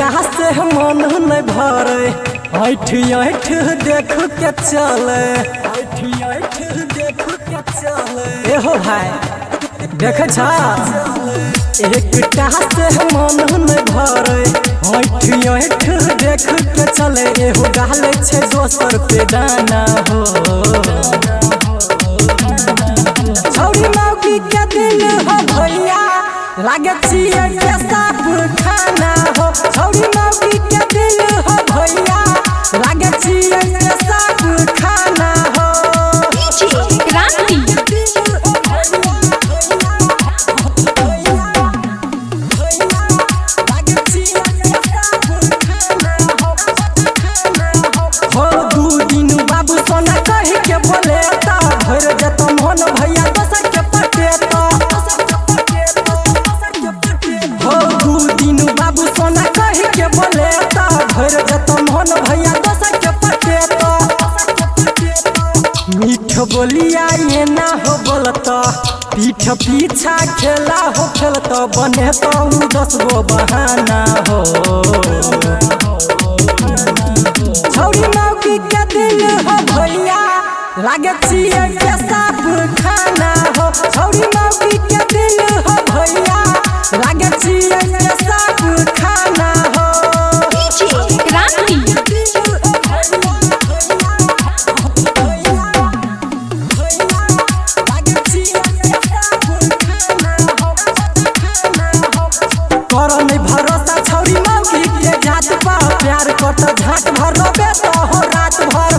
से मन नहीं भरे ऐठ ऐठ देख के चले एहो भाई देख छा एक से मन नहीं भरे ऐठ देख के चले एहो गाले छे दोसर पे दाना हो छौरी मौकी के दिल हो भैया लागे छिए के सब खाना हो छौरी मौकी के दिल हो भैया लागे छिए के सब खाना हो क्रांति हो दू दिन बाबू सोना कही के बोले ता भर जत मोहन भैया दोसर के पटेता हो दू दिन बाबू सोना कही के बोले ता भर जत मोहन भैया दोसर के पटेता मीठ बोलिया ये ना हो बोलता पीठ पीछा खेला हो खेलता बने तो 10 गो बहाना हो छौरी मौकी के दिल हो भैया लागे छिए के सब खाना हो छौरी मौकी के दिल हो भैया लागे छिए के सब खाना हो क्रांति कर नहीं भरोसा छौरी मौकी के जात पा प्यार करत झाट भर रोबे तो हो रात भर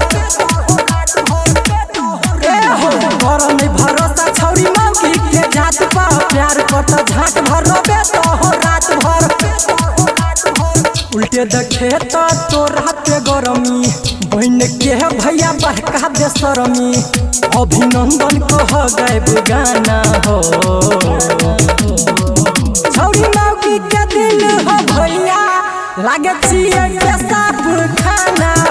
ए हो कर नहीं भरोसा छौरी मौकी के जात पा प्यार करत झाट भर रोबे तो हो रात भर उल्टे देखे तो तोरा पे गरमी बहन के भैया बड़का बेसरमी अभिनंदन कह गए गाना हो छौरी मौकी के दिल हो भैया लागे छिए के सब खाना